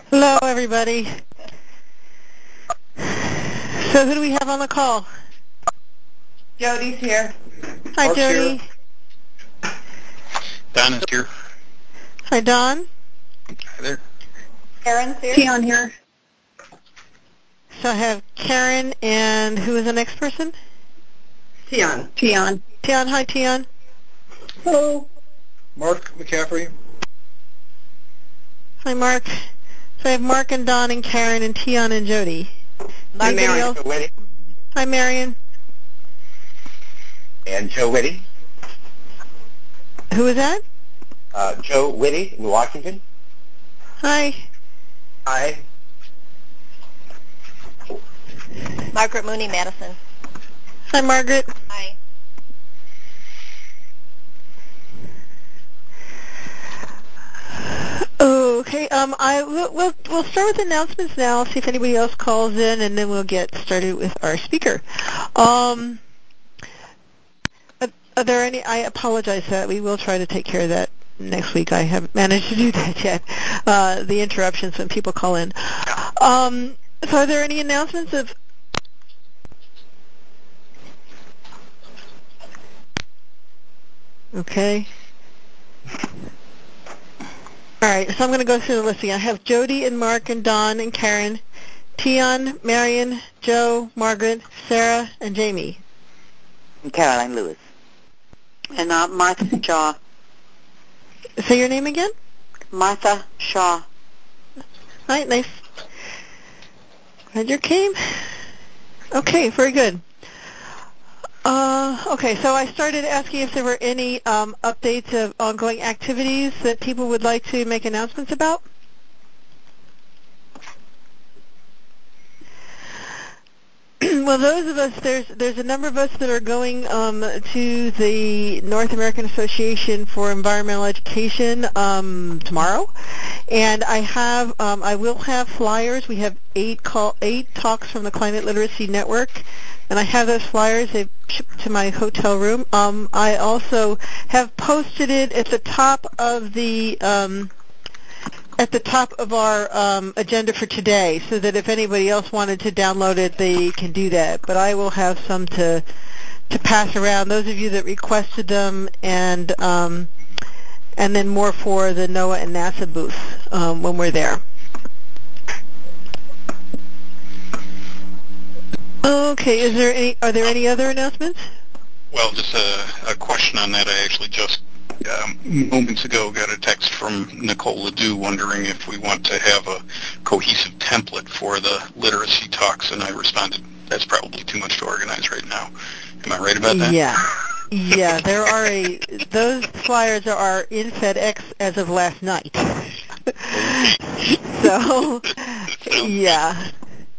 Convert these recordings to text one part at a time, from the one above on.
Hello, everybody. So who do we have on the call? Jody's here. Hi, Mark's Jody. here. Don is here. Hi, Don. Hi there. Karen's here. Tion here. So I have Karen, and who is the next person? Tion. Tion. Tion. Hi, Tion. Hello. Mark McCaffrey. Hi, Mark. So I have Mark and Don and Karen and Tion and Jody. I'm Anybody Marion else? Joe Whitty. Hi, Marion. And Joe Whitty. Who is that? Joe Whitty in Washington. Hi. Hi. Margaret Mooney Madison. Hi, Margaret. Hi. Okay. We'll start with announcements now. See if anybody else calls in, and then we'll get started with our speaker. Are there any? I apologize that we will try to take care of that next week. I haven't managed to do that yet. The interruptions when people call in. So are there any announcements of? Okay. All right, so I'm going to go through the listing. I have Jody and Mark and Don and Karen, Tion, Marion, Joe, Margaret, Sarah, and Jamie. And Caroline Lewis. And Martha Shaw. Say your name again? Martha Shaw. Hi, nice. Glad you came. Okay, very good. Okay, so I started asking if there were any updates of ongoing activities that people would like to make announcements about. Well, those of us, there's a number of us that are going to the North American Association for Environmental Education tomorrow, and I will have flyers. We have eight talks from the Climate Literacy Network, and I have those flyers. They've shipped to my hotel room. I also have posted it at the top of our agenda for today, so that if anybody else wanted to download it, they can do that. But I will have some to pass around. Those of you that requested them, and then more for the NOAA and NASA booth when we're there. Okay, are there any other announcements? Well, just a question on that. I actually just moments ago got a text from Nicole Ledoux wondering if we want to have a cohesive template for the literacy talks, and I responded, that's probably too much to organize right now. Am I right about that? Yeah, those flyers are in FedEx as of last night. So, yeah.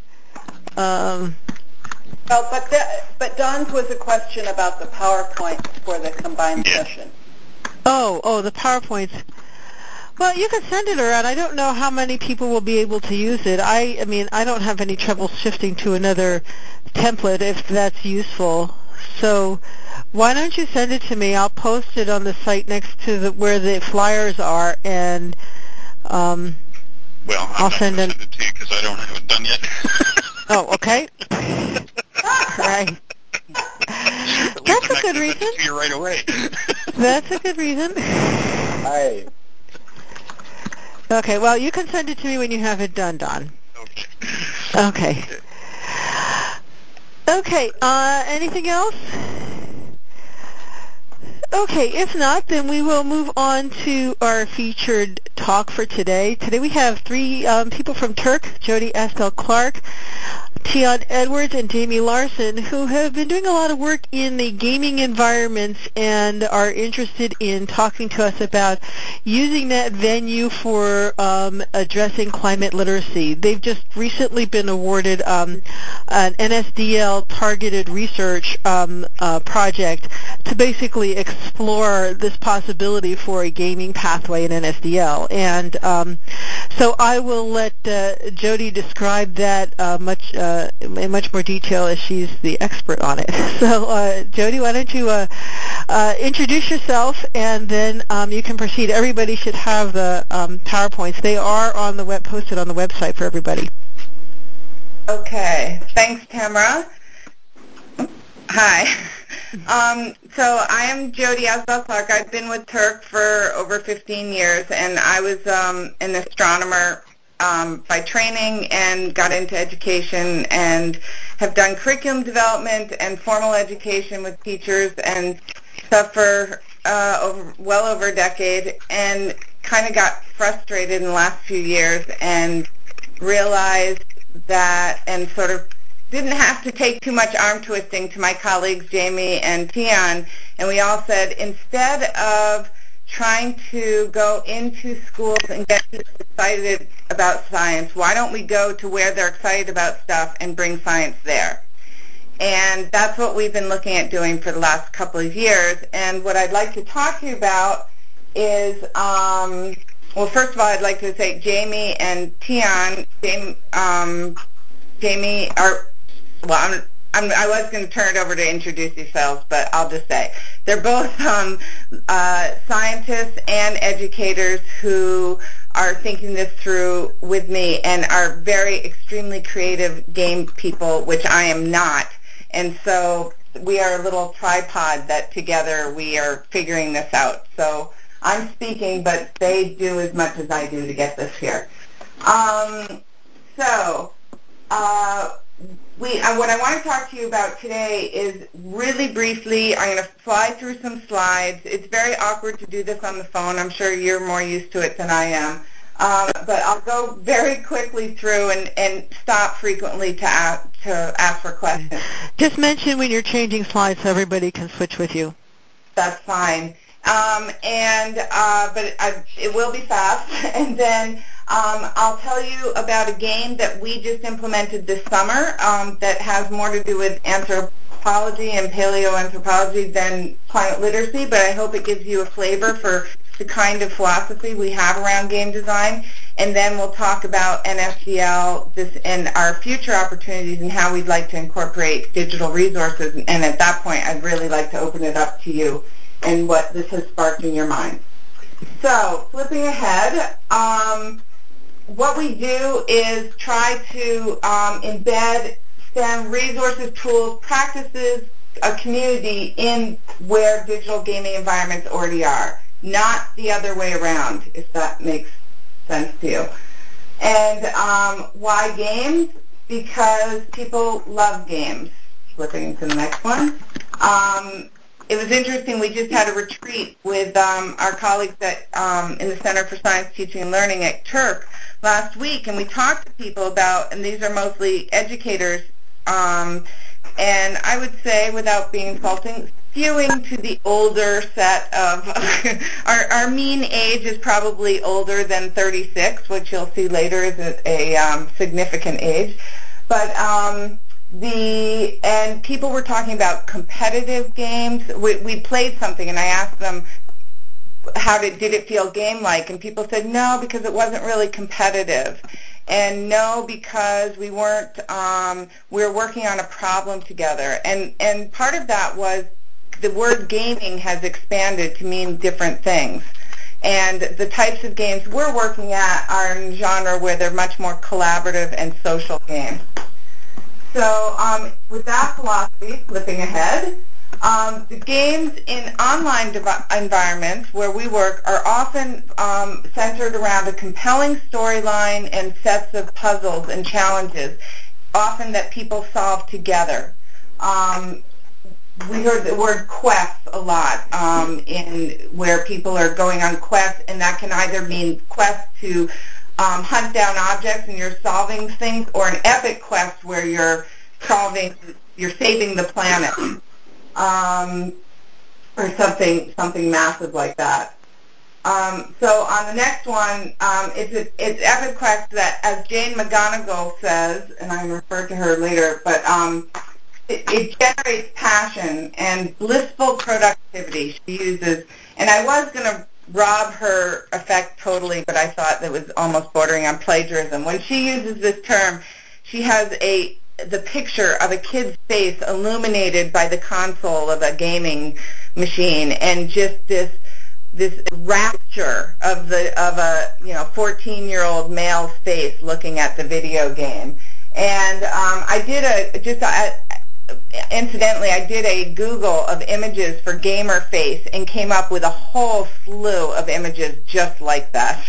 But Don's was a question about the PowerPoint for the combined session. Oh, the PowerPoints. Well, you can send it around. I don't know how many people will be able to use it. I mean, I don't have any trouble shifting to another template if that's useful. So why don't you send it to me? I'll post it on the site next to where the flyers are, and well, I'll send it to you because I don't have it done yet. Oh, okay. Right. That's a good reason. Send it to you right away. That's a good reason. Hi. Okay, well, you can send it to me when you have it done, Don. Okay. Okay, anything else? Okay, if not, then we will move on to our featured talk for today. Today we have three people from Turk, Jody Estelle Clark, Tion Edwards, and Jamie Larson, who have been doing a lot of work in the gaming environments and are interested in talking to us about using that venue for addressing climate literacy. They've just recently been awarded an NSDL targeted research project to basically explore this possibility for a gaming pathway in NSDL. And so I will let Jody describe that in much more detail as she's the expert on it. So Jody, why don't you introduce yourself, and then you can proceed. Everybody should have the PowerPoints. They are on the posted on the website for everybody. Okay. Thanks, Tamara. Hi. So I am Jody Asbell Clark. I've been with Turk for over 15 years, and I was an astronomer by training and got into education and have done curriculum development and formal education with teachers and stuff for well over a decade, and kind of got frustrated in the last few years and realized that, and sort of didn't have to take too much arm twisting to my colleagues Jamie and Tian, and we all said, instead of trying to go into schools and get people excited about science, why don't we go to where they're excited about stuff and bring science there? And that's what we've been looking at doing for the last couple of years. And what I'd like to talk to you about is, well, first of all, I'd like to say Jamie and Tian, Jamie are, well, I was going to turn it over to introduce yourselves, but I'll just say they're both scientists and educators who are thinking this through with me and are very extremely creative game people, which I am not. And so we are a little tripod that together we are figuring this out. So I'm speaking, but they do as much as I do to get this here. What I want to talk to you about today is really briefly, I'm going to fly through some slides. It's very awkward to do this on the phone. I'm sure you're more used to it than I am. But I'll go very quickly through and stop frequently to ask for questions. Just mention when you're changing slides so everybody can switch with you. That's fine. But it will be fast. And then I'll tell you about a game that we just implemented this summer that has more to do with anthropology and paleoanthropology than climate literacy, but I hope it gives you a flavor for the kind of philosophy we have around game design. And then we'll talk about NSDL and our future opportunities and how we'd like to incorporate digital resources. And at that point, I'd really like to open it up to you and what this has sparked in your mind. So flipping ahead, what we do is try to embed STEM resources, tools, practices, a community in where digital gaming environments already are, not the other way around, if that makes sense to you. And why games? Because people love games. Flipping to the next one. It was interesting. We just had a retreat with our colleagues in the Center for Science, Teaching, and Learning at Turk last week, and we talked to people about, and these are mostly educators, and I would say, without being insulting, skewing to the older set of, our mean age is probably older than 36, which you'll see later is a significant age, but and people were talking about competitive games. We played something, and I asked them, did it feel game-like? And people said no, because it wasn't really competitive. And no, because we were working on a problem together. And part of that was the word gaming has expanded to mean different things. And the types of games we're working at are in a genre where they're much more collaborative and social games. So with that philosophy, flipping ahead, the games in online environments where we work are often centered around a compelling storyline and sets of puzzles and challenges, often that people solve together. We heard the word quests a lot in where people are going on quests, and that can either mean quests to hunt down objects and you're solving things, or an epic quest where you're saving the planet, or something massive like that. So on the next one, it's epic quest that, as Jane McGonigal says, and I refer to her later, but it generates passion and blissful productivity. She uses, and I was going to rob her effect totally, but I thought that was almost bordering on plagiarism. When she uses this term, she has the picture of a kid's face illuminated by the console of a gaming machine, and just this rapture of a 14-year-old male's face looking at the video game. And incidentally, I did a Google of images for gamer face and came up with a whole slew of images just like that.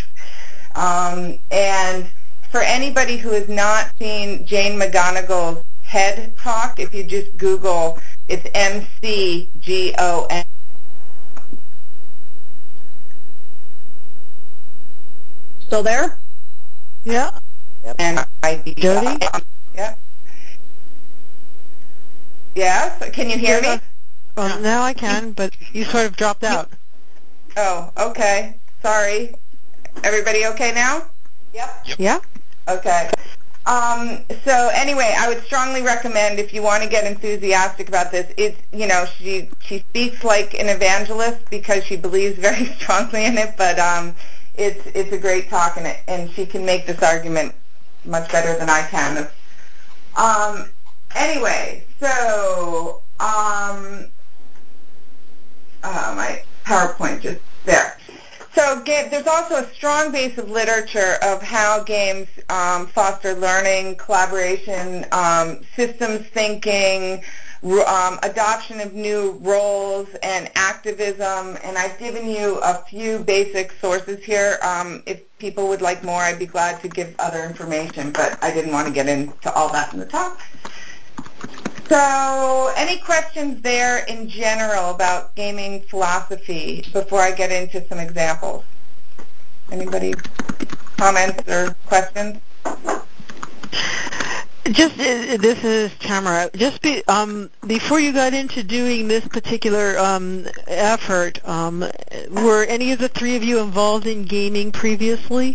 And for anybody who has not seen Jane McGonigal's TED Talk, if you just Google, it's MCGON. Still there? Yeah. Yep. And Jody? Yep. Yes? Can you hear me? Well, now I can, but you sort of dropped out. Oh, okay. Sorry. Everybody okay now? Yep. Yeah? Okay. So anyway, I would strongly recommend, if you want to get enthusiastic about this, she speaks like an evangelist because she believes very strongly in it, but it's a great talk, and she can make this argument much better than I can. Anyway, so my PowerPoint just there. So there's also a strong base of literature of how games foster learning, collaboration, systems thinking, adoption of new roles, and activism. And I've given you a few basic sources here. If people would like more, I'd be glad to give other information, but I didn't want to get into all that in the talk. So any questions there in general about gaming philosophy before I get into some examples? Anybody comments or questions? Just this is Tamara. Just before you got into doing this particular effort, were any of the three of you involved in gaming previously?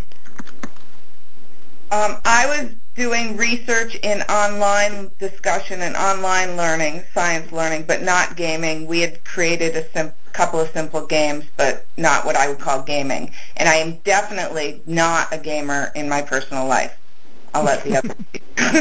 I was doing research in online discussion and online learning, science learning, but not gaming. We had created a couple of simple games, but not what I would call gaming. And I am definitely not a gamer in my personal life. I'll let the others speak.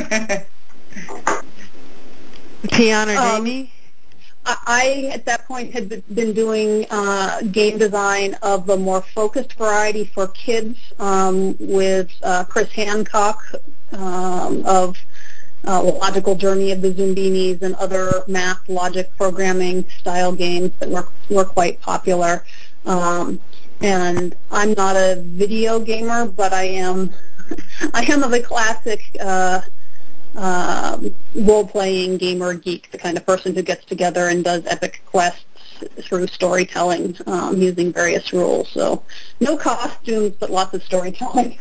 Tian or Jamie? I, at that point, had been doing game design of a more focused variety for kids with Chris Hancock of Logical Journey of the Zumbinis and other math, logic, programming style games that were quite popular. And I'm not a video gamer, but I am of the classic role-playing gamer geek, the kind of person who gets together and does epic quests through storytelling using various rules. So no costumes, but lots of storytelling.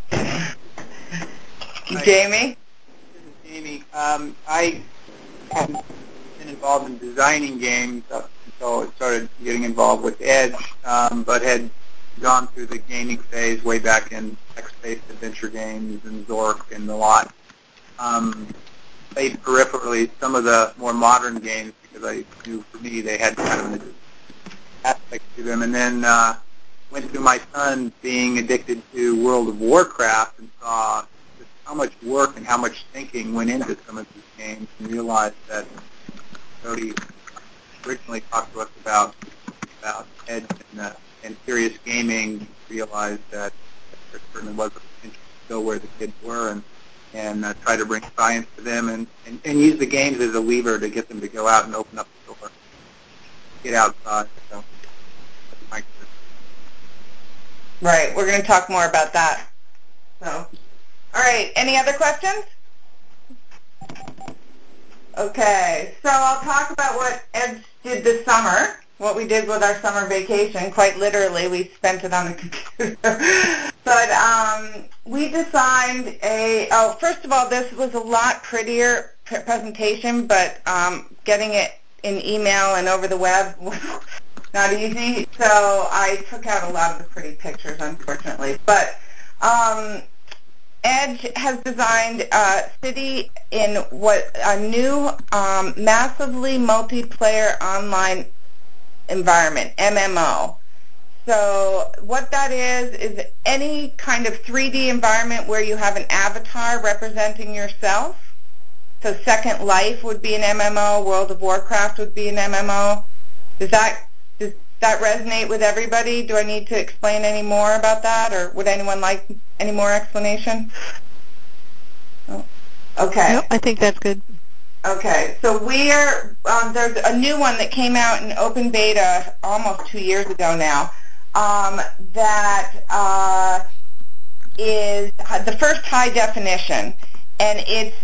Jamie? This is Jamie. I hadn't been involved in designing games until I started getting involved with Edge, but had gone through the gaming phase way back in text-based adventure games and Zork and the lot. Played peripherally some of the more modern games because I knew for me they had kind of an aspect to them, and then went through my son being addicted to World of Warcraft and saw just how much work and how much thinking went into some of these games, and realized that Cody originally talked to us about Edge and serious gaming, realized that there certainly was a potential to go where the kids were, and try to bring science to them, and use the games as a lever to get them to go out and open up the door, get outside. So that's my concern. Right, we're going to talk more about that. So, all right, any other questions? Okay, so I'll talk about what Ed did this summer, what we did with our summer vacation. Quite literally, we spent it on the computer. But we designed first of all, this was a lot prettier presentation, but getting it in email and over the web was not easy. So I took out a lot of the pretty pictures, unfortunately. But Edge has designed City in a new massively multiplayer online environment, MMO. So what that is any kind of 3D environment where you have an avatar representing yourself. So Second Life would be an MMO, World of Warcraft would be an MMO. Does that resonate with everybody? Do I need to explain any more about that, or would anyone like any more explanation? Oh. Okay. Nope, I think that's good. Okay, so there's a new one that came out in open beta almost 2 years ago now that is the first high definition, and it's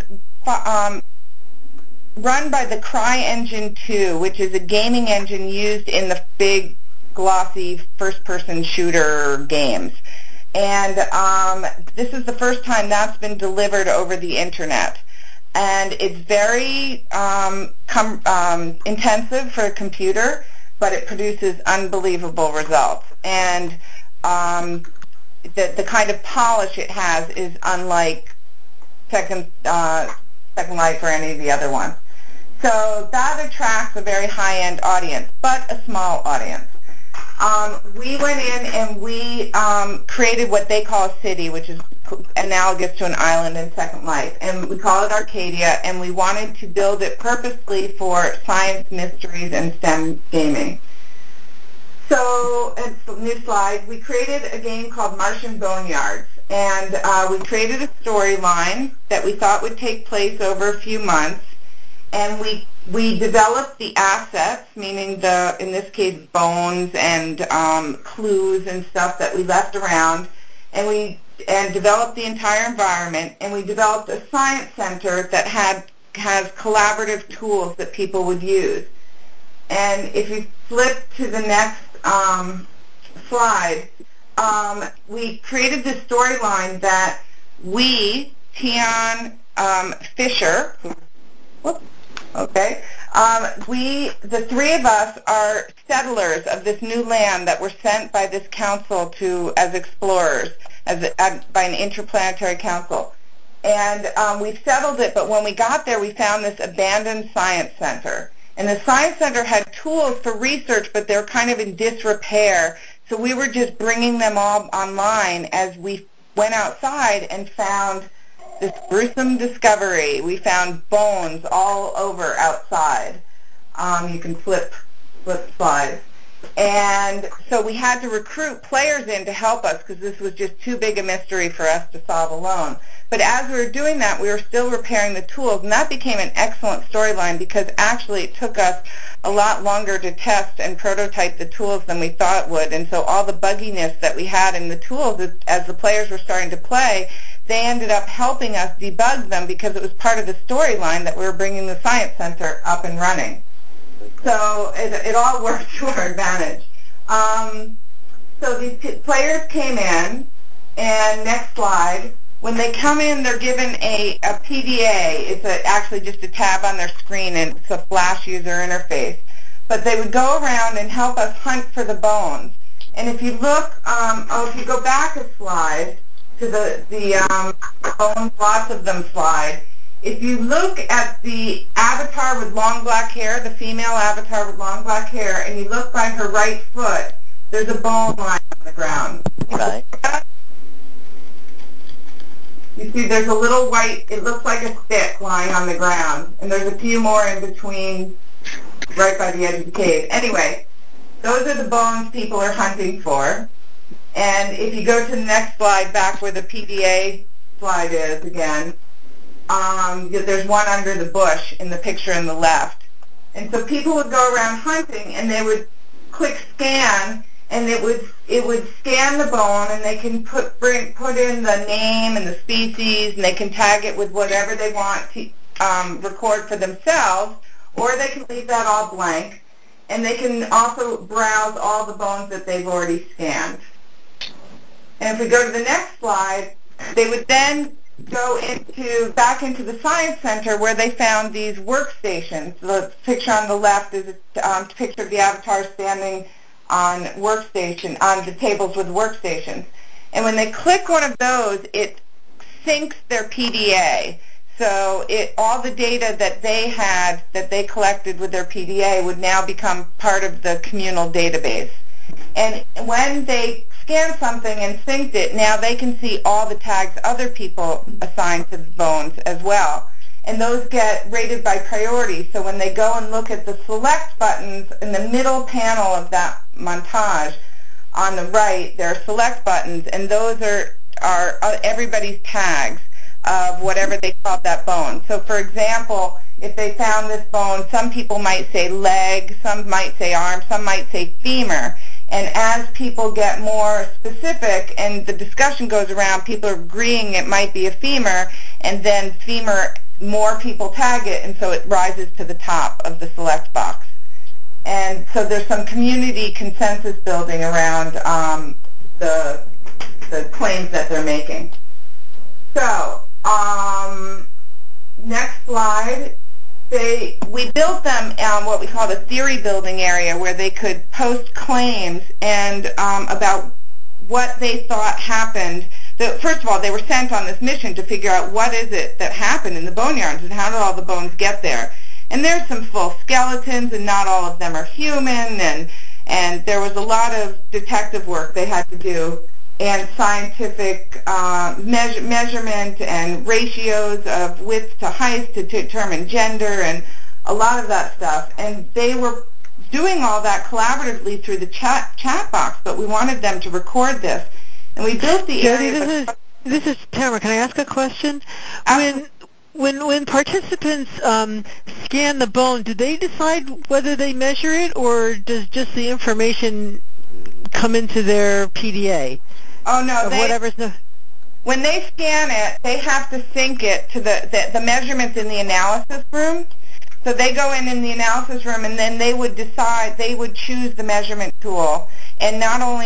run by the CryEngine 2, which is a gaming engine used in the big, glossy, first-person shooter games. And this is the first time that's been delivered over the Internet. And it's very intensive for a computer, but it produces unbelievable results. And the kind of polish it has is unlike Second Life or any of the other ones. So that attracts a very high-end audience, but a small audience. We went in and we created what they call a city, which is analogous to an island in Second Life, and we call it Arcadia, and we wanted to build it purposely for science, mysteries, and STEM gaming. So, new slide, we created a game called Martian Boneyards, and we created a storyline that we thought would take place over a few months, and we developed the assets, meaning in this case, bones and clues and stuff that we left around, and developed the entire environment, and we developed a science center that has collaborative tools that people would use. And if you flip to the next slide, we created this storyline that Tian Fisher, the three of us are settlers of this new land that were sent by this council as explorers, by an interplanetary council. And we settled it, but when we got there, we found this abandoned science center. And the science center had tools for research, but they're kind of in disrepair. So we were just bringing them all online as we went outside and found this gruesome discovery. We found bones all over outside. You can flip slides. And so we had to recruit players in to help us because this was just too big a mystery for us to solve alone. But as we were doing that, we were still repairing the tools, and that became an excellent storyline because actually it took us a lot longer to test and prototype the tools than we thought it would. And so all the bugginess that we had in the tools, as the players were starting to play, they ended up helping us debug them because it was part of the storyline that we were bringing the Science Center up and running. So it all worked to our advantage. So these players came in, and next slide. When they come in, they're given a PDA. It's actually just a tab on their screen, and it's a Flash user interface. But they would go around and help us hunt for the bones. And if you look, if you go back a slide to the bones, lots of them slide, if you look at the avatar with long black hair, the female avatar with long black hair, and you look by her right foot, there's a bone lying on the ground. Right. You see there's a little white, it looks like a stick lying on the ground, and there's a few more in between right by the edge of the cave. Anyway, those are the bones people are hunting for. And if you go to the next slide, back where the PDA slide is again, there's one under the bush in the picture on the left. And so people would go around hunting, and they would click scan, and it would scan the bone, and they can put in the name and the species, and they can tag it with whatever they want to record for themselves, or they can leave that all blank, and they can also browse all the bones that they've already scanned. And if we go to the next slide, they would then go back into the Science Center where they found these workstations. The picture on the left is a picture of the avatar standing on the tables with workstations. And when they click one of those, it syncs their PDA. So all the data that they had, that they collected with their PDA, would now become part of the communal database. And when they scan something and synced it, now they can see all the tags other people assigned to the bones as well. And those get rated by priority. So when they go and look at the select buttons in the middle panel of that montage, on the right, there are select buttons, and those are everybody's tags of whatever they called that bone. So, for example, if they found this bone, some people might say leg, some might say arm, some might say femur. And as people get more specific and the discussion goes around, people are agreeing it might be a femur, and then femur, more people tag it, and so it rises to the top of the select box. And so there's some community consensus building around the claims that they're making. So, next slide. We built them what we call the theory building area, where they could post claims and about what they thought happened. First of all, they were sent on this mission to figure out what is it that happened in the boneyards and how did all the bones get there. And there's some full skeletons, and not all of them are human, and there was a lot of detective work they had to do, and scientific measurement and ratios of width to height to determine gender and a lot of that stuff. And they were doing all that collaboratively through the chat box, but we wanted them to record this. And we built the area. This is Tamara. Can I ask a question? When participants scan the bone, do they decide whether they measure it, or does just the information come into their PDA? Oh, no. When they scan it, they have to sync it to the measurements in the analysis room. So they go in the analysis room, and then they would choose the measurement tool. And not only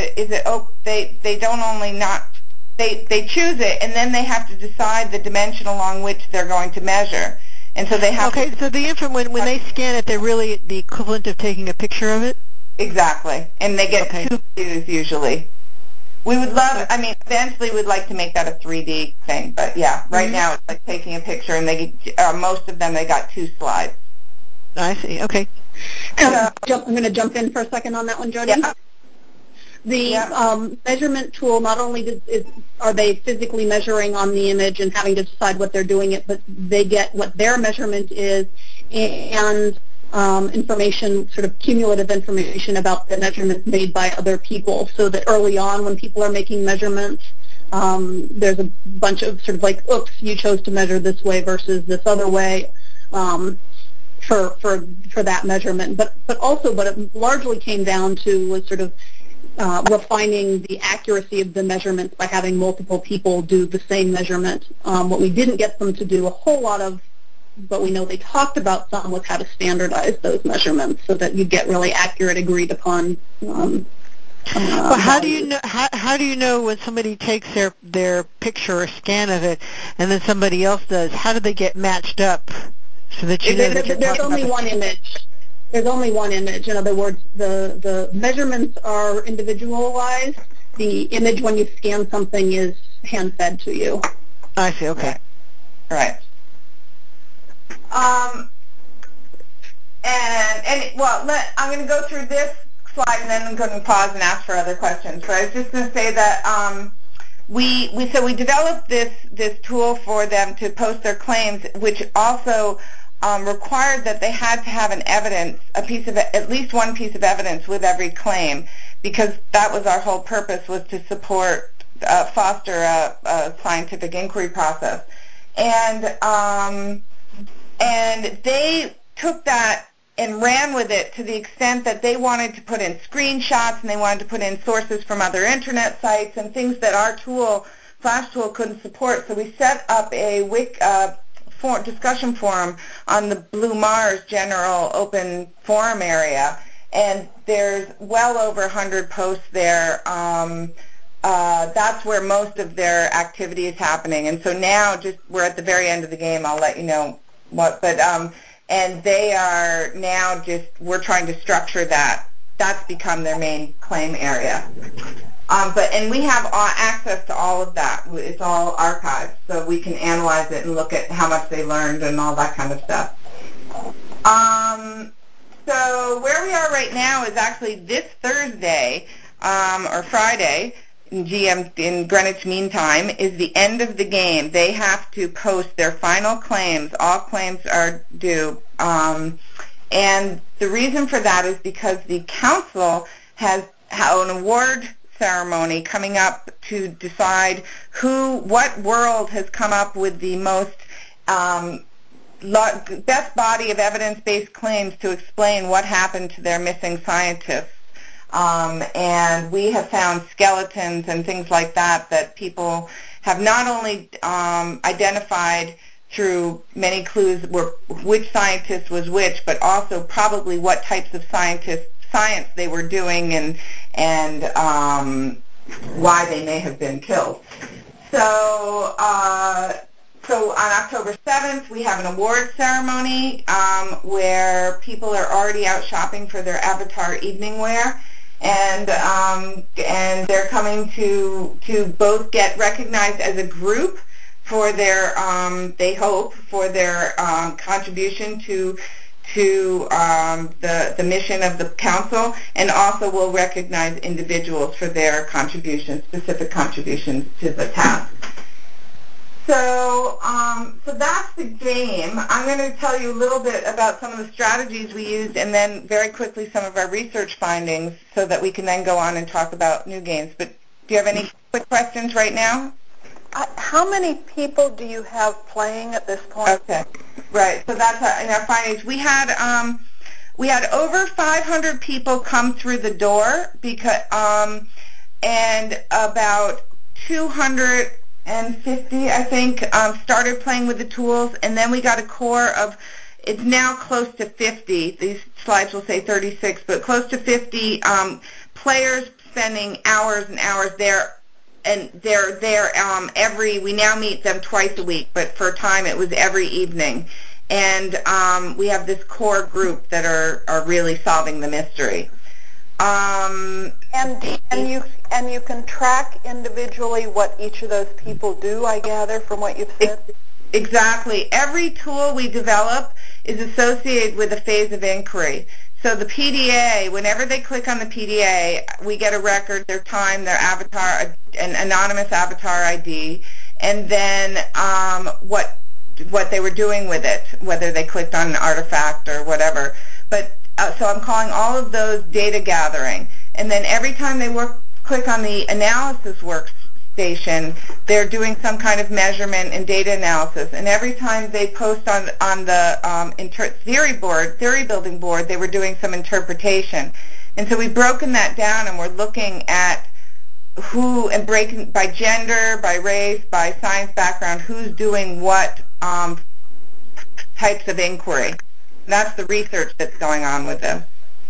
they choose it, and then they have to decide the dimension along which they're going to measure. And so they have so when they scan it, they're really the equivalent of taking a picture of it? Exactly. And they get 2 views usually. We would eventually we'd like to make that a 3D thing, but yeah, right now it's like taking a picture, and most of them, they got 2 slides. I see, okay. I'm going to jump in for a second on that one, Jody. Yeah. The measurement tool, not only are they physically measuring on the image and having to decide what they're doing it, but they get what their measurement is and information, sort of cumulative information about the measurements made by other people, so that early on when people are making measurements, there's a bunch of sort of like, oops, you chose to measure this way versus this other way for that measurement. But what it largely came down to was sort of refining the accuracy of the measurements by having multiple people do the same measurement. What we didn't get them to do a whole lot of, but we know they talked about some, was how to standardize those measurements so that you get really accurate, agreed upon. Well, how do you know when somebody takes their picture or scan of it, and then somebody else does? How do they get matched up so that you know that you're There's only one image. There's only one image. In other words, the measurements are individualized. The image, when you scan something, is hand-fed to you. I see, okay. Right. I'm going to go through this slide, and then I'm going to pause and ask for other questions. But I was just going to say that we developed this tool for them to post their claims, which also required that they had to have at least one piece of evidence with every claim, because that was our whole purpose, was to foster a scientific inquiry process. And they took that and ran with it to the extent that they wanted to put in screenshots, and they wanted to put in sources from other internet sites and things that our Flash tool couldn't support. So we set up a discussion forum on the Blue Mars general open forum area, and there's well over 100 posts there. That's where most of their activity is happening. And so now, we're at the very end of the game. I'll let you know what, but and they are now we're trying to structure that. That's become their main claim area. And we have access to all of that. It's all archived, so we can analyze it and look at how much they learned and all that kind of stuff. So where we are right now is actually this Thursday or Friday in Greenwich Mean Time is the end of the game. They have to post their final claims. All claims are due. And the reason for that is because the council has an award ceremony coming up to decide what world has come up with the most best body of evidence-based claims to explain what happened to their missing scientists. And we have found skeletons and things like that people have not only identified through many clues which scientist was which, but also probably what types of science they were doing and why they may have been killed. So on October 7th, we have an award ceremony where people are already out shopping for their Avatar evening wear, and they're coming to both get recognized as a group for their, they hope, for their contribution to the mission of the council, and also will recognize individuals for their contributions, specific contributions to the task. So that's the game. I'm going to tell you a little bit about some of the strategies we used, and then very quickly some of our research findings, so that we can then go on and talk about new games. But do you have any quick questions right now? How many people do you have playing at this point? Okay, right. So that's in our findings. We had over 500 people come through the door because and about 250, I think, started playing with the tools, and then we got a core of, it's now close to 50. These slides will say 36, but close to 50 players spending hours and hours there. And they're there we now meet them twice a week, but for a time it was every evening. And we have this core group that are really solving the mystery. And you can track individually what each of those people do, I gather, from what you've said? Exactly. Every tool we develop is associated with a phase of inquiry. So the PDA, whenever they click on the PDA, we get a record, their time, their avatar, an anonymous avatar ID, and then what they were doing with it, whether they clicked on an artifact or whatever. But so I'm calling all of those data gathering. And then every time they click on the analysis workstation, they're doing some kind of measurement and data analysis. And every time they post on the theory building board, they were doing some interpretation. And so we've broken that down, and we're looking at who, and breaking by gender, by race, by science background, who's doing what types of inquiry. And that's the research that's going on with this.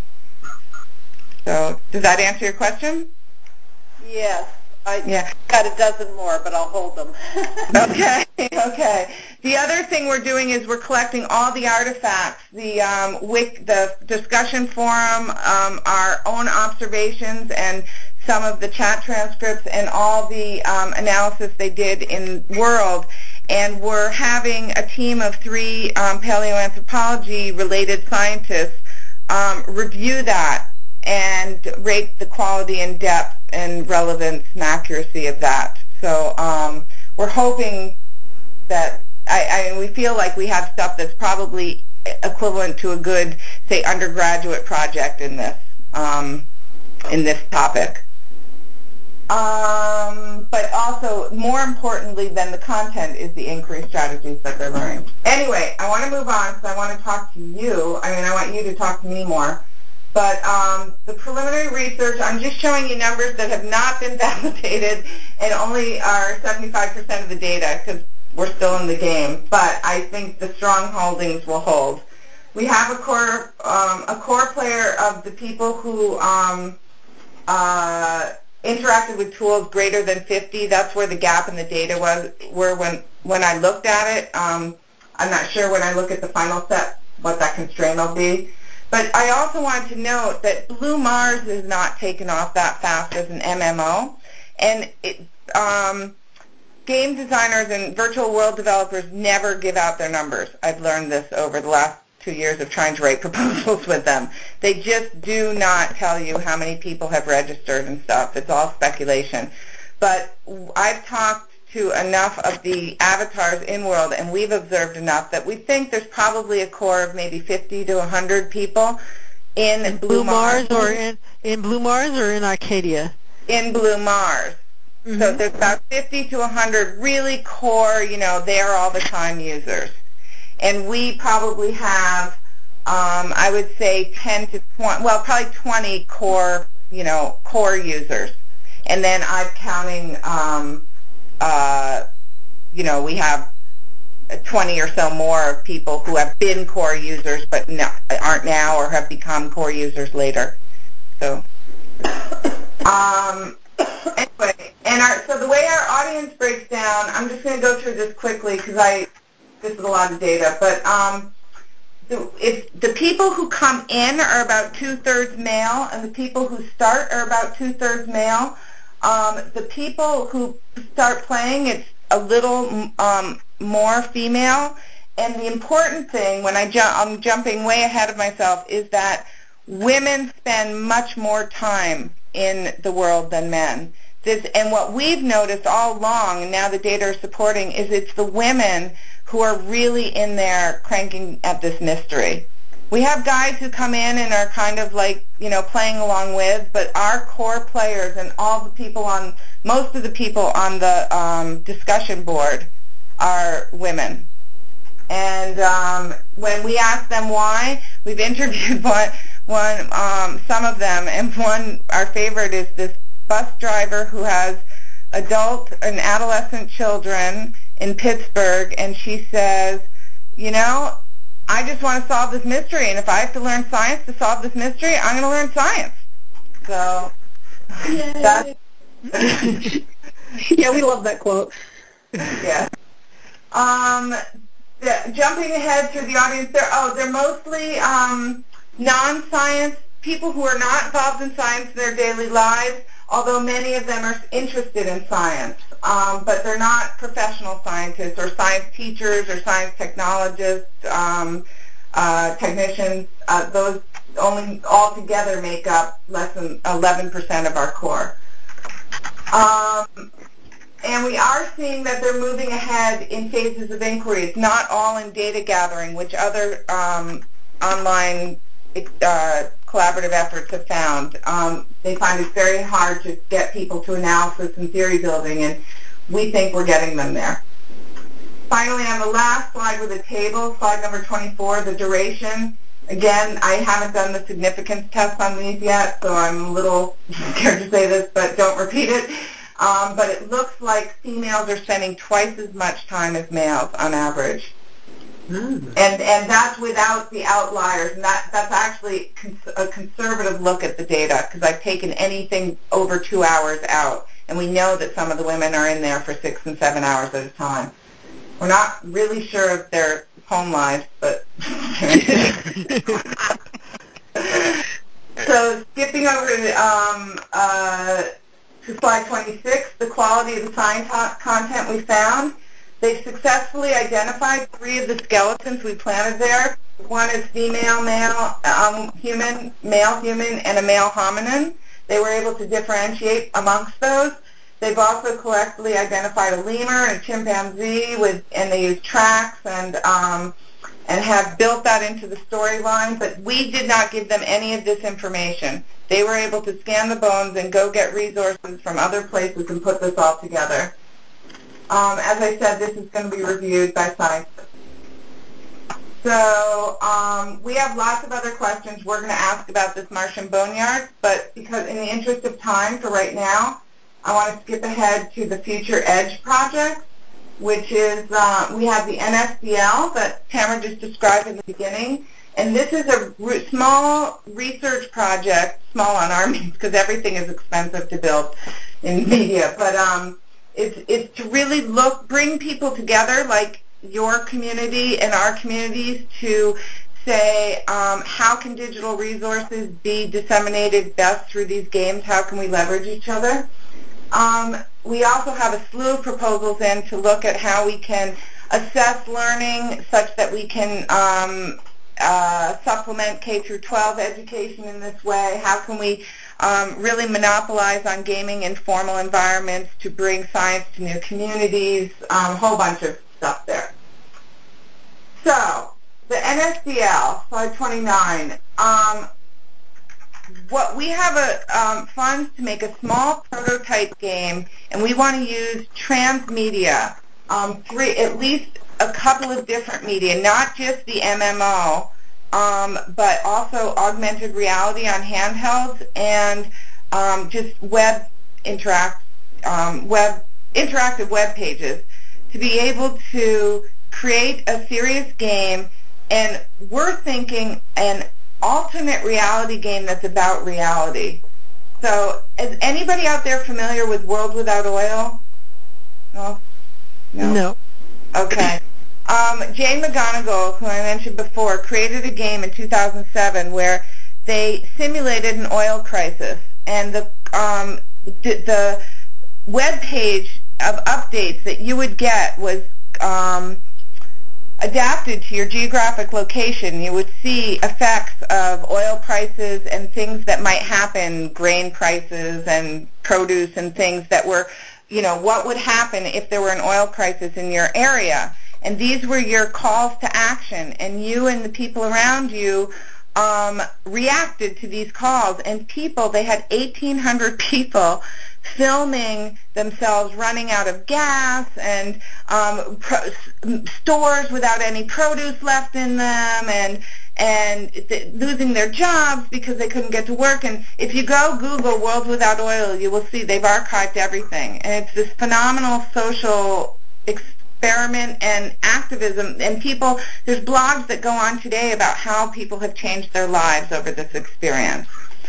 So does that answer your question? Yes. I got a dozen more, but I'll hold them. Okay. The other thing we're doing is we're collecting all the artifacts, the discussion forum, our own observations, and some of the chat transcripts, and all the analysis they did in World. And we're having a team of 3 paleoanthropology-related scientists review that and rate the quality and depth and relevance and accuracy of that. So we're hoping that, we feel like we have stuff that's probably equivalent to a good, say, undergraduate project in this topic. But also, more importantly than the content is the inquiry strategies that they're learning. Anyway, I want to move on because I want to talk to you. I want you to talk to me more. But the preliminary research, I'm just showing you numbers that have not been validated and only are 75% of the data because we're still in the game. But I think the strong holdings will hold. We have a core player of the people who interacted with tools greater than 50. That's where the gap in the data were when I looked at it. I'm not sure when I look at the final set what that constraint will be. But I also wanted to note that Blue Mars is not taken off that fast as an MMO, and game designers and virtual world developers never give out their numbers. I've learned this over the last 2 years of trying to write proposals with them. They just do not tell you how many people have registered and stuff. It's all speculation. But I've talked to enough of the avatars in World, and we've observed enough that we think there's probably a core of maybe 50 to 100 people in Blue Mars. Or in Blue Mars or in Arcadia? In Blue Mars. Mm-hmm. So there's about 50 to 100 really core, there all the time users. And we probably have, I would say 10 to 20, well, probably 20 core, core users. And then I'm counting, we have 20 or so more people who have been core users but aren't now or have become core users later. So, anyway, so the way our audience breaks down, I'm just going to go through this quickly because this is a lot of data, but if the people who come in are about 2/3 male and the people who start are about 2/3 male, the people who start playing, it's a little more female. And the important thing, when I'm jumping way ahead of myself, is that women spend much more time in the world than men. And what we've noticed all along, and now the data are supporting, is it's the women who are really in there cranking at this mystery. We have guys who come in and are kind of like, playing along with, but our core players and most of the people on the discussion board are women. And when we ask them why, we've interviewed some of them, and our favorite is this bus driver who has adult and adolescent children in Pittsburgh, and she says, I just want to solve this mystery, and if I have to learn science to solve this mystery, I'm going to learn science. So that's yeah, we love that quote. Yeah. Jumping ahead through the audience, they're mostly non-science people who are not involved in science in their daily lives, although many of them are interested in science. But they're not professional scientists or science teachers or science technologists, technicians. Those only altogether make up less than 11% of our core. And we are seeing that they're moving ahead in phases of inquiry. It's not all in data gathering, which other online collaborative efforts have found. They find it's very hard to get people to analysis and theory building, and we think we're getting them there. Finally, on the last slide with a table, slide number 24, the duration. Again, I haven't done the significance test on these yet, so I'm a little scared to say this, but don't repeat it. But it looks like females are spending twice as much time as males on average. And that's without the outliers, and that's actually a conservative look at the data, because I've taken anything over 2 hours out, and we know that some of the women are in there for 6 and 7 hours at a time. We're not really sure of their home lives, but so skipping over to slide 26, the quality of the science content we found. They've successfully identified 3 of the skeletons we planted there. One is female, male, human, and a male hominin. They were able to differentiate amongst those. They've also correctly identified a lemur and a chimpanzee, and they used tracks and have built that into the storyline, but we did not give them any of this information. They were able to scan the bones and go get resources from other places and put this all together. As I said, this is going to be reviewed by scientists. So we have lots of other questions we're going to ask about this Martian boneyard, but because in the interest of time for right now, I want to skip ahead to the Future Edge project, which is, we have the NSDL that Tamara just described in the beginning, and this is a small research project, small on our means because everything is expensive to build in media, but it's to really bring people together like your community and our communities to say, how can digital resources be disseminated best through these games? How can we leverage each other? We also have a slew of proposals in to look at how we can assess learning such that we can supplement K through 12 education in this way. How can we really monopolize on gaming in formal environments to bring science to new communities? A whole bunch of stuff there. So, the NSDL, slide 29. What we have funds to make a small prototype game, and we want to use transmedia, at least a couple of different media, not just the MMO, but also augmented reality on handhelds and just interactive web pages to be able to create a serious game. And we're thinking an alternate reality game that's about reality. So is anybody out there familiar with World Without Oil? No? No. Okay. Jane McGonigal, who I mentioned before, created a game in 2007 where they simulated an oil crisis, and the web page of updates that you would get was adapted to your geographic location. You would see effects of oil prices and things that might happen, grain prices and produce and things that were, what would happen if there were an oil crisis in your area. And these were your calls to action, and you and the people around you reacted to these calls. And they had 1,800 people filming themselves running out of gas and stores without any produce left in them and losing their jobs because they couldn't get to work. And if you go Google World Without Oil, you will see they've archived everything. And it's this phenomenal social experiment and activism. And there's blogs that go on today about how people have changed their lives over this experience.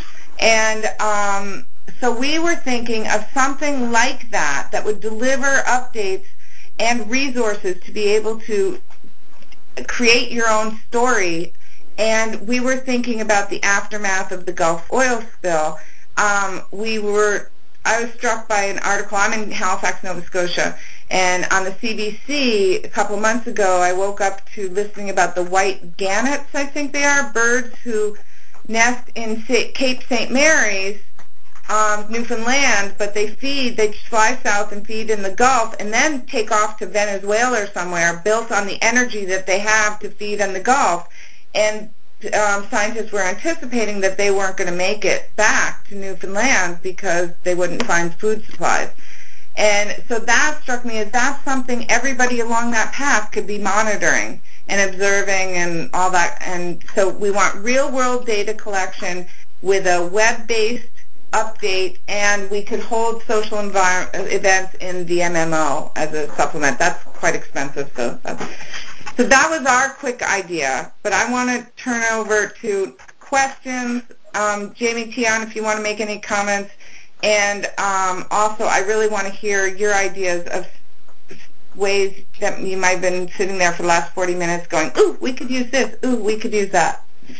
And so we were thinking of something like that would deliver updates and resources to be able to create your own story. And we were thinking about the aftermath of the Gulf oil spill. I was struck by an article. I'm in Halifax, Nova Scotia, and on the CBC a couple months ago, I woke up to listening about the white gannets, I think they are, birds who nest in Cape St. Mary's, Newfoundland, but they fly south and feed in the Gulf and then take off to Venezuela or somewhere, built on the energy that they have to feed in the Gulf. And scientists were anticipating that they weren't going to make it back to Newfoundland because they wouldn't find food supplies. And so that struck me as that's something everybody along that path could be monitoring and observing and all that. And so we want real-world data collection with a web-based update, and we could hold social events in the MMO as a supplement. That's quite expensive, so that was our quick idea. But I want to turn over to questions. Jamie, Tian, if you want to make any comments. And also, I really want to hear your ideas of ways that you might have been sitting there for the last 40 minutes going, ooh, we could use this, ooh, we could use that.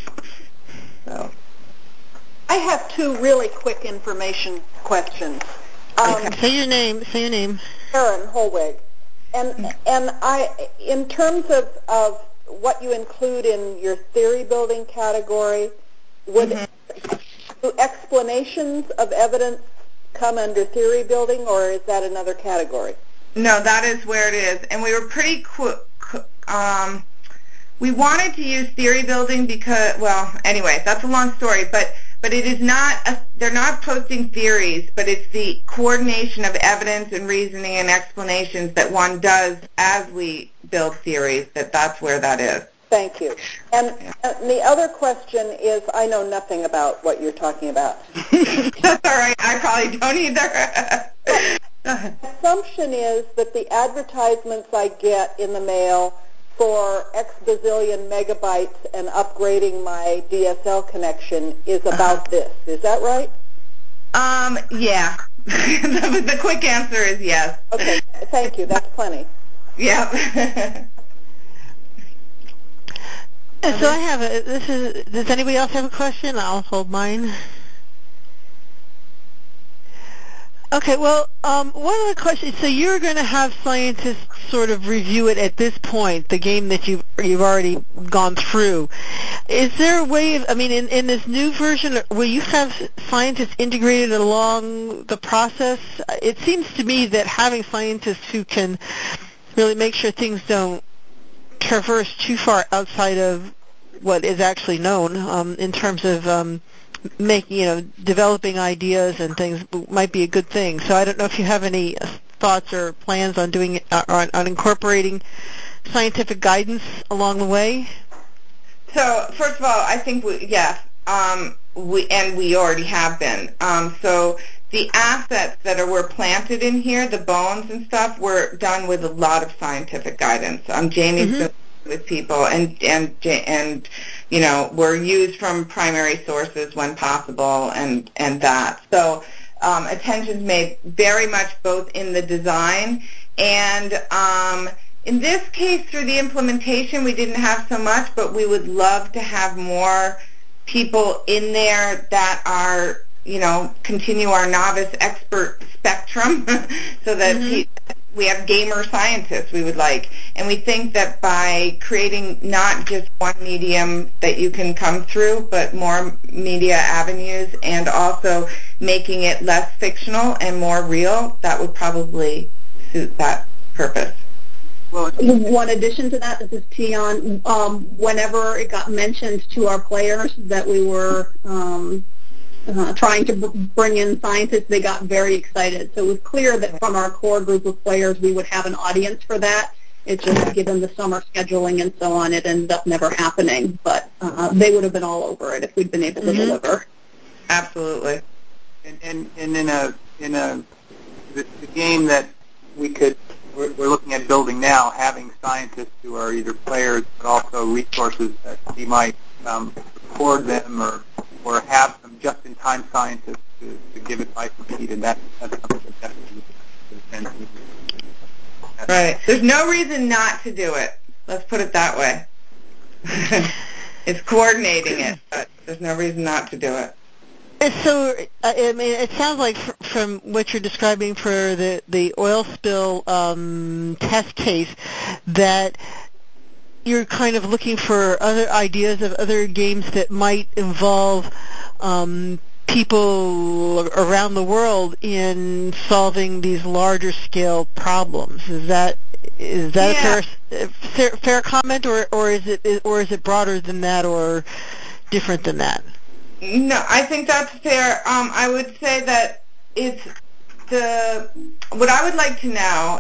So. I have two really quick information questions. Say your name. Karen Holweg. And in terms of what you include in your theory building category, would do explanations of evidence come under theory building, or is that another category? No, that is where it is. And we were pretty we wanted to use theory building because, well, anyway, that's a long story, but it is not, they're not posting theories, but it's the coordination of evidence and reasoning and explanations that one does as we build theories, that's where that is. Thank you. And the other question is, I know nothing about what you're talking about. That's all right. I probably don't either. The assumption is that the advertisements I get in the mail for X bazillion megabytes and upgrading my DSL connection is about this. Is that right? Yeah. The quick answer is yes. Okay. Thank you. That's plenty. Yeah. So I have does anybody else have a question? I'll hold mine. Okay, well, one other question. So you're going to have scientists sort of review it at this point, the game that you've already gone through. Is there a way of, I mean, in this new version, will you have scientists integrated along the process? It seems to me that having scientists who can really make sure things don't traverse too far outside of what is actually known in terms of developing ideas and things might be a good thing. So I don't know if you have any thoughts or plans on doing on incorporating scientific guidance along the way. So first of all, I think we already have been. So the assets that were planted in here, the bones and stuff, were done with a lot of scientific guidance. Jamie's been with people and were used from primary sources when possible and that. So attention's made very much both in the design and in this case through the implementation we didn't have so much, but we would love to have more people in there that are, continue our novice expert spectrum so that we have gamer scientists we would like. And we think that by creating not just one medium that you can come through, but more media avenues and also making it less fictional and more real, that would probably suit that purpose. Well, one addition to that, this is Tian, whenever it got mentioned to our players that we were trying to bring in scientists, they got very excited. So it was clear that from our core group of players, we would have an audience for that. It's just given the summer scheduling and so on, it ended up never happening. But they would have been all over it if we'd been able to deliver. Absolutely. And in the game that we're looking at building now, having scientists who are either players but also resources that we might record them or have some just-in-time scientists to give advice if needed. That's something that definitely would. Right. There's no reason not to do it. Let's put it that way. It's coordinating it, but there's no reason not to do it. So, I mean, it sounds like from what you're describing for the oil spill test case that you're kind of looking for other ideas of other games that might involve people around the world in solving these larger scale problems. Is that a fair comment, or is it broader than that or different than that? No, I think that's fair. I would say that what I would like to know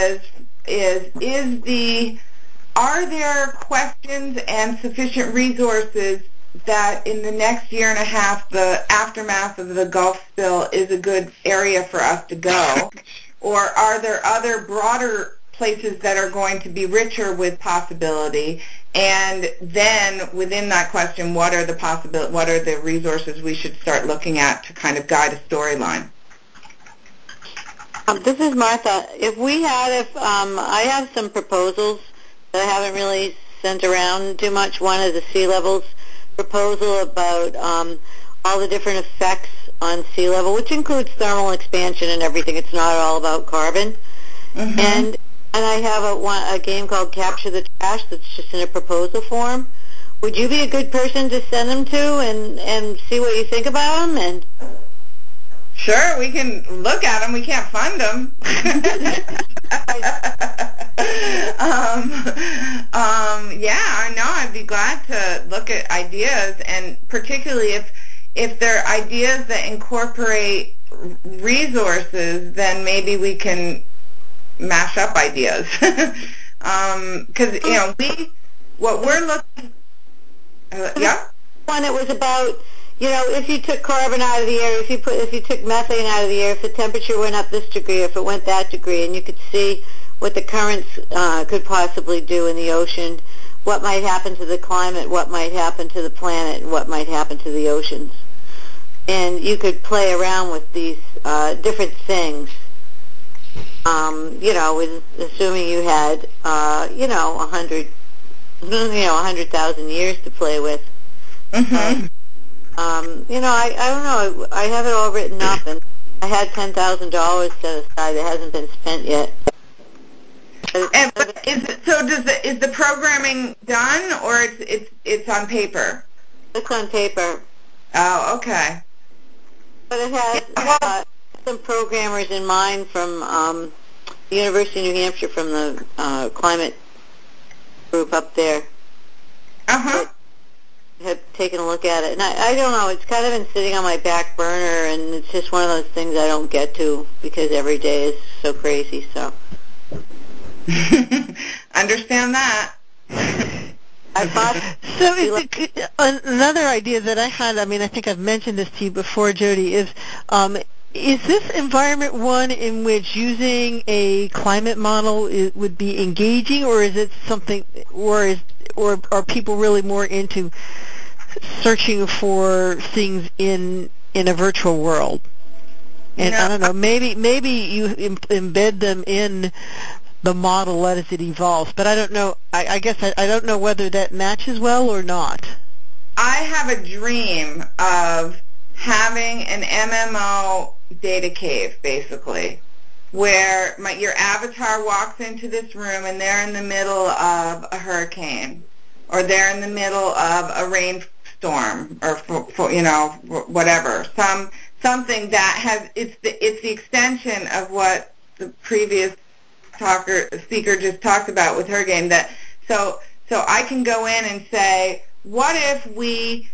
are there questions and sufficient resources that in the next year and a half, the aftermath of the Gulf spill is a good area for us to go? Or are there other broader places that are going to be richer with possibility? And then within that question, what are the resources we should start looking at to kind of guide a storyline? This is Martha. I have some proposals that I haven't really sent around too much. One is a sea levels proposal about all the different effects on sea level, which includes thermal expansion and everything. It's not all about carbon. And I have a game called Capture the Trash that's just in a proposal form. Would you be a good person to send them to and see what you think about them? And sure, we can look at them. We can't fund them. I'd be glad to look at ideas, and particularly if there are ideas that incorporate resources, then maybe we can mash up ideas. Because what we're looking. One, it was about, if you took carbon out of the air, if you took methane out of the air, if the temperature went up this degree, if it went that degree, and you could see what the currents could possibly do in the ocean, what might happen to the climate, what might happen to the planet, and what might happen to the oceans. And you could play around with these different things, with assuming you had, 100 100,000 years to play with. Mhm. I don't know. I have it all written up, and I had $10,000 set aside that hasn't been spent yet. But is the programming done, or it's on paper? It's on paper. Oh, okay. But it has some programmers in mind from the University of New Hampshire, from the climate group up there. Uh-huh. Have taken a look at it, and I don't know, it's kind of been sitting on my back burner, and it's just one of those things I don't get to because every day is so crazy, so. Understand that. I thought. So another idea that I had, I think I've mentioned this to you before, Jody, is this environment one in which using a climate model would be engaging, or is it something, or are people really more into searching for things in a virtual world? And I don't know, maybe you embed them in the model as it evolves, but I don't know. I guess I don't know whether that matches well or not. I have a dream of having an MMO data cave, basically, where your avatar walks into this room and they're in the middle of a hurricane, or they're in the middle of a rainstorm, or whatever. Something that has it's the extension of what the previous speaker just talked about with her game. That so I can go in and say, what if we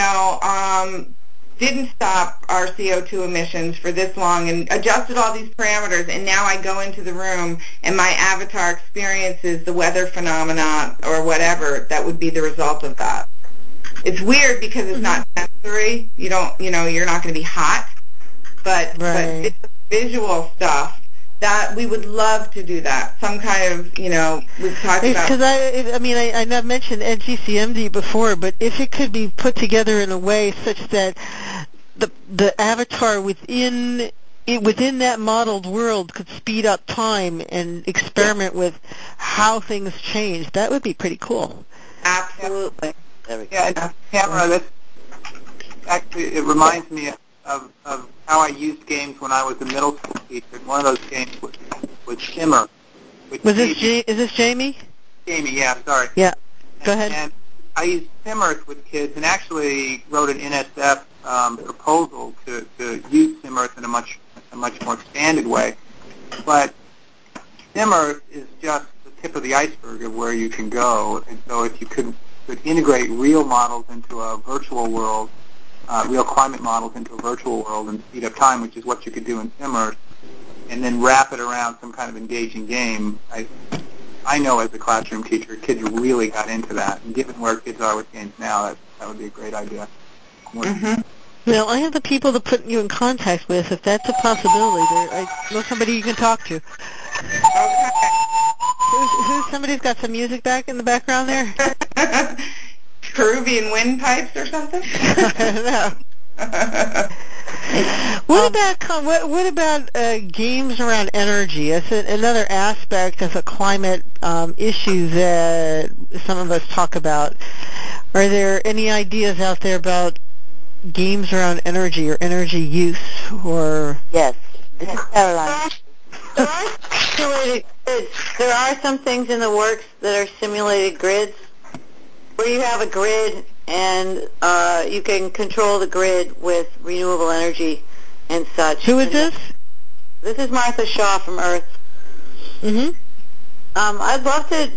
didn't stop our CO2 emissions for this long and adjusted all these parameters, and now I go into the room and my avatar experiences the weather phenomena or whatever that would be the result of that. It's weird because it's not sensory. You're not going to be hot, but visual stuff. That we would love to do that. Some kind of, we've talked about. Because I mentioned NGCMD before, but if it could be put together in a way such that the avatar within that modeled world could speed up time and experiment with how things change, that would be pretty cool. Absolutely. Yeah, Tamara, actually, it reminds me of how I used games when I was a middle school teacher. One of those games was Simmer. Is this Jamie? Jamie, yeah, sorry. Yeah, go ahead. And I used Simmer with kids and actually wrote an NSF proposal to use Simmer in a much more standard way. But Simmer is just the tip of the iceberg of where you can go. And so if you could integrate real models into a virtual world, real climate models into a virtual world and speed up time, which is what you could do in Simmer, and then wrap it around some kind of engaging game. I know as a classroom teacher, kids really got into that. And given where kids are with games now, that would be a great idea. Mm-hmm. Well, I have the people to put you in contact with if that's a possibility. I know somebody you can talk to. Okay. Somebody's got some music back in the background there? Peruvian windpipes or something? I don't know. What about games around energy? That's another aspect of a climate issue that some of us talk about. Are there any ideas out there about games around energy or energy use? Or Yes, this is Caroline. There are some things in the works that are simulated grids, where you have a grid and you can control the grid with renewable energy and such. Who is this? This is Martha Shaw from Earth. Mm-hmm. I'd love to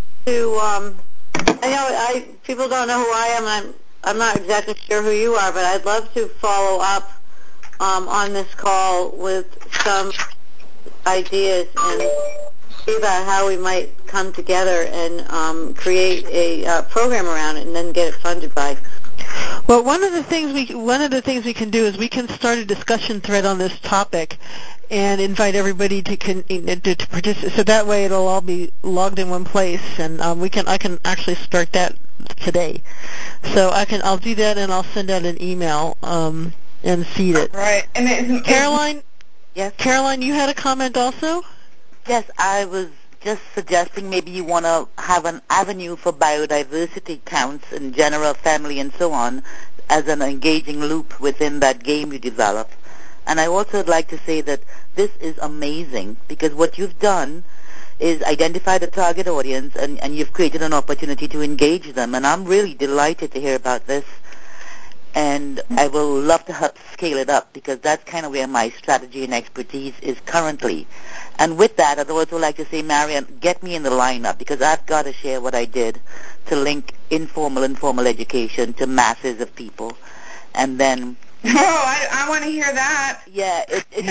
people don't know who I am. I'm not exactly sure who you are, but I'd love to follow up on this call with some ideas and see about how we might come together and create a program around it and then get it funded by. Well, one of the things we can do is we can start a discussion thread on this topic and invite everybody to participate. So that way it'll all be logged in one place, and I can actually start that today. So I'll do that, and I'll send out an email and seed it. Right. And Caroline. Yes. Caroline, you had a comment also? Yes, I was just suggesting maybe you want to have an avenue for biodiversity counts in general, family, and so on, as an engaging loop within that game you develop. And I also would like to say that this is amazing because what you've done is identify the target audience and you've created an opportunity to engage them. And I'm really delighted to hear about this. And I will love to help scale it up because that's kind of where my strategy and expertise is currently. And with that, I'd also like to say, Marian, get me in the lineup because I've got to share what I did to link informal and formal education to masses of people. And then... Oh, I want to hear that. Yeah,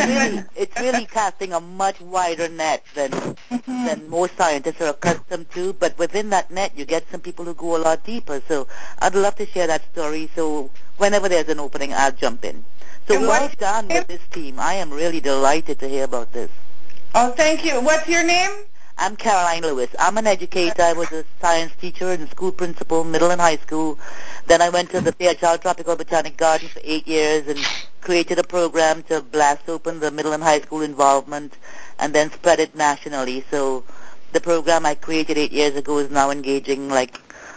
it's really casting a much wider net than most scientists are accustomed to. But within that net, you get some people who go a lot deeper. So I'd love to share that story. So whenever there's an opening, I'll jump in. So well done with this team. I am really delighted to hear about this. Oh, thank you. What's your name? I'm Caroline Lewis. I'm an educator. I was a science teacher and school principal, middle and high school. Then I went to the Fairchild Tropical Botanic Garden for 8 years and created a program to blast open the middle and high school involvement and then spread it nationally. So the program I created 8 years ago is now engaging like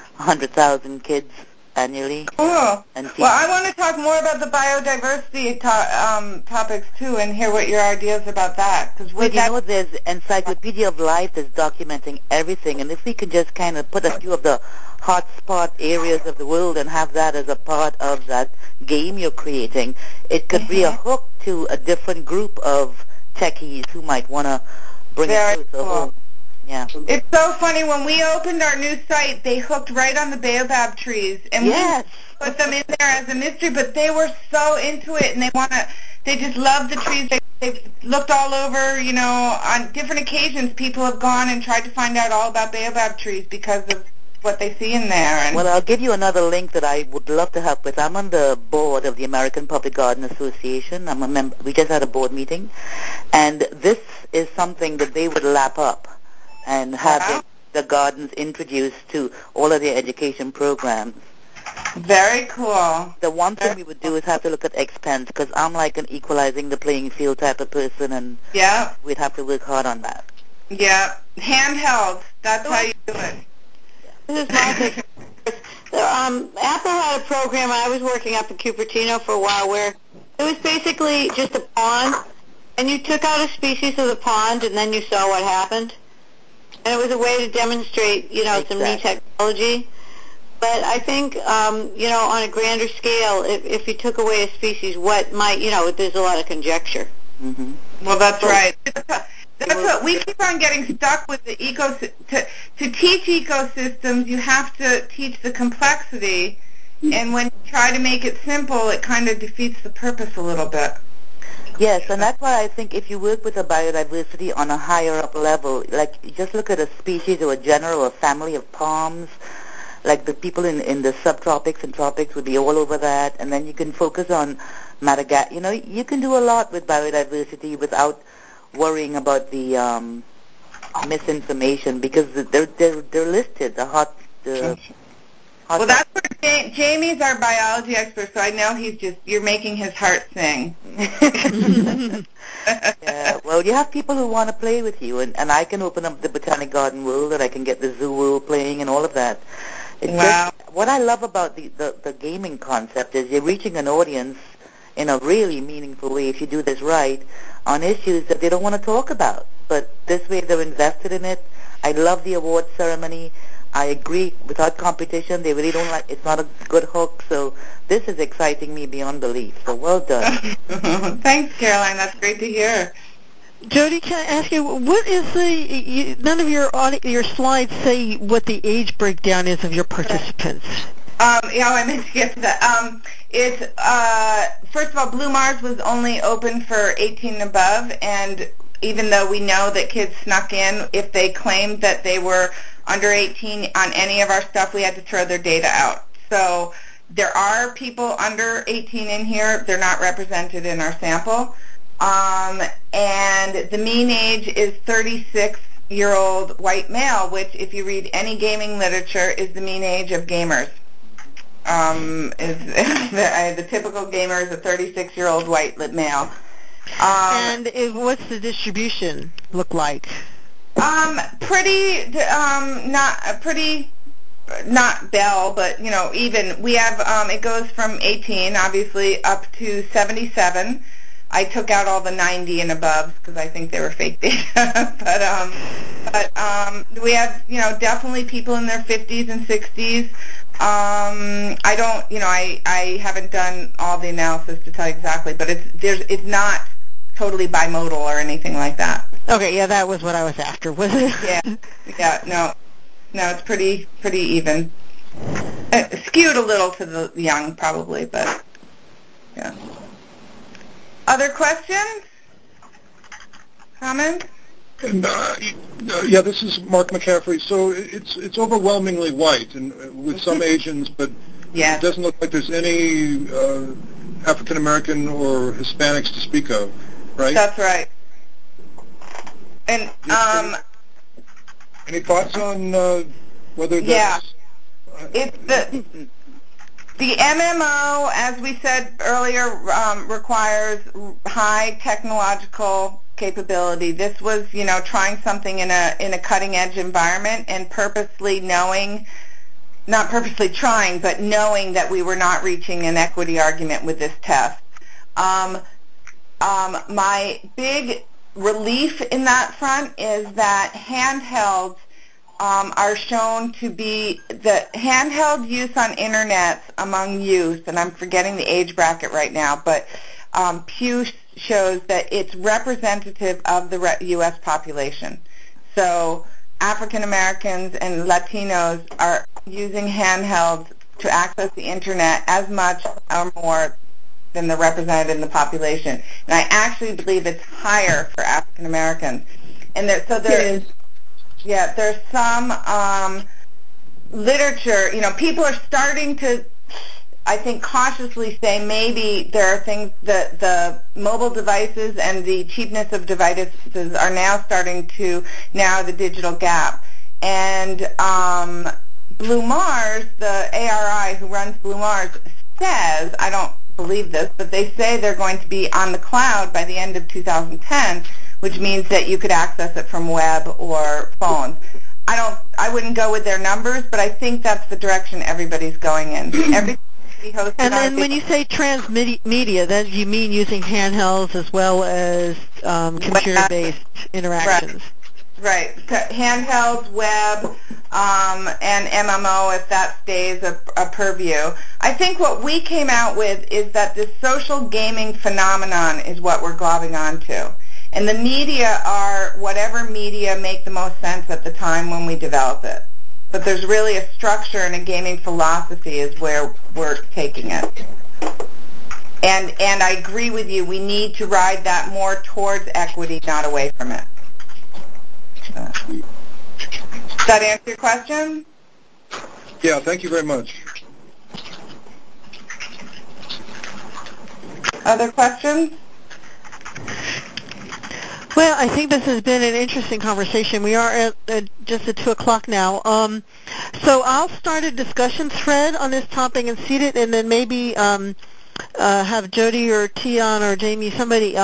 100,000 kids annually. Cool. Well, I want to talk more about the biodiversity topics too and hear what your ideas about that. Because there's Encyclopedia of Life that's documenting everything, and if we can just kind of put a few of the hotspot areas of the world and have that as a part of that game you're creating, it could be a hook to a different group of techies who might want to bring it closer home. Yeah. It's so funny. When we opened our new site, they hooked right on the baobab trees, and we put them in there as a mystery. But they were so into it, and they just loved the trees. They've looked all over. You know, on different occasions, people have gone and tried to find out all about baobab trees because of what they see in there. And well, I'll give you another link that I would love to help with. I'm on the board of the American Public Garden Association. I'm a member. We just had a board meeting, and this is something that they would lap up and have the gardens introduced to all of their education programs. Very cool. The one thing we would do is have to look at expense because I'm like an equalizing the playing field type of person, and we'd have to work hard on that. Yeah, handheld. That's how you do it. This is Martha. Apple had a program. I was working up in Cupertino for a while where it was basically just a pond, and you took out a species of the pond, and then you saw what happened. And it was a way to demonstrate, some new technology. But I think, on a grander scale, if you took away a species, what might, there's a lot of conjecture. Mm-hmm. Well, that's right. That's what we keep on getting stuck with the ecosystem. To teach ecosystems, you have to teach the complexity, and when you try to make it simple, it kind of defeats the purpose a little bit. Yes, and that's why I think if you work with a biodiversity on a higher up level, like just look at a species or a general or family of palms, like the people in the subtropics and tropics would be all over that, and then you can focus on Madagascar. You can do a lot with biodiversity without worrying about the misinformation because they're listed, well, that's where Jamie's our biology expert, so I know you're making his heart sing. Yeah, well, you have people who want to play with you, and I can open up the Botanic Garden world, and I can get the zoo world playing and all of that. It's just, what I love about the gaming concept is you're reaching an audience in a really meaningful way, if you do this right, on issues that they don't want to talk about. But this way they're invested in it. I love the award ceremony. I agree, without competition, they really don't it's not a good hook, so this is exciting me beyond belief, so well done. Thanks, Caroline, that's great to hear. Jody, can I ask you, what is none of your slides say what the age breakdown is of your participants? I meant to get to that. It's, first of all, Blue Mars was only open for 18 and above, and even though we know that kids snuck in, if they claimed that they were under 18 on any of our stuff, we had to throw their data out. So there are people under 18 in here. They're not represented in our sample. And the mean age is 36-year-old white male, which, if you read any gaming literature, is the mean age of gamers. The typical gamer is a 36-year-old white male. And what's the distribution look like? Not Bell, but even we have. It goes from 18, obviously, up to 77. I took out all the 90 and above because I think they were fake data. but we have definitely people in their 50s and 60s. I don't, I haven't done all the analysis to tell you exactly, but it's not totally bimodal or anything like that. Okay, yeah, that was what I was after, was it? Yeah, no, it's pretty even. Skewed a little to the young, probably, but yeah. Other questions? Comments? And, yeah, this is Mark McCaffrey. So it's overwhelmingly white, and with some Asians, but yes. It doesn't look like there's any African American or Hispanics to speak of, right? That's right. And any thoughts on whether that's? Yeah, it's the MMO, as we said earlier, requires high technological capability. This was, trying something in a cutting-edge environment and purposely knowing, not purposely trying, but knowing that we were not reaching an equity argument with this test. My big relief in that front is that handhelds are shown to be the handheld use on internets among youth, and I'm forgetting the age bracket right now, but Pew shows that it's representative of the U.S. population. So African Americans and Latinos are using handhelds to access the internet as much or more than the represented in the population. And I actually believe it's higher for African Americans. And there's some literature, people are starting to, I think, cautiously say maybe there are things that the mobile devices and the cheapness of devices are now starting to narrow the digital gap. And Blue Mars, the ARI who runs Blue Mars, says, I don't believe this, but they say they're going to be on the cloud by the end of 2010, which means that you could access it from web or phones. I wouldn't go with their numbers, but I think that's the direction everybody's going in. And then when you say transmedia, then you mean using handhelds as well as computer-based interactions. Right. Handhelds, web, and MMO, if that stays a purview. I think what we came out with is that this social gaming phenomenon is what we're globbing onto. And the media are whatever media make the most sense at the time when we develop it. But there's really a structure and a gaming philosophy is where we're taking it. And I agree with you. We need to ride that more towards equity, not away from it. Does that answer your question? Yeah, thank you very much. Other questions? Well, I think this has been an interesting conversation. We are just at 2 o'clock now. So I'll start a discussion thread on this topic and seed it, and then maybe have Jody or Tion or Jamie, somebody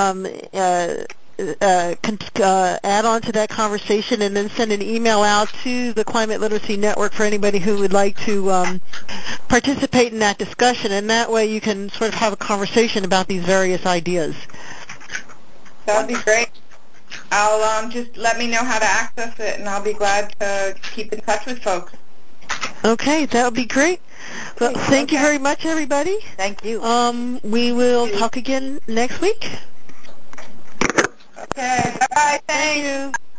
add on to that conversation, and then send an email out to the Climate Literacy Network for anybody who would like to participate in that discussion, and that way you can sort of have a conversation about these various ideas. That would be great. I'll just let me know how to access it, and I'll be glad to keep in touch with folks. Okay, that would be great. Well, thank you very much, everybody. Thank you. We will talk again next week. Okay, bye-bye. Thanks. Thank you.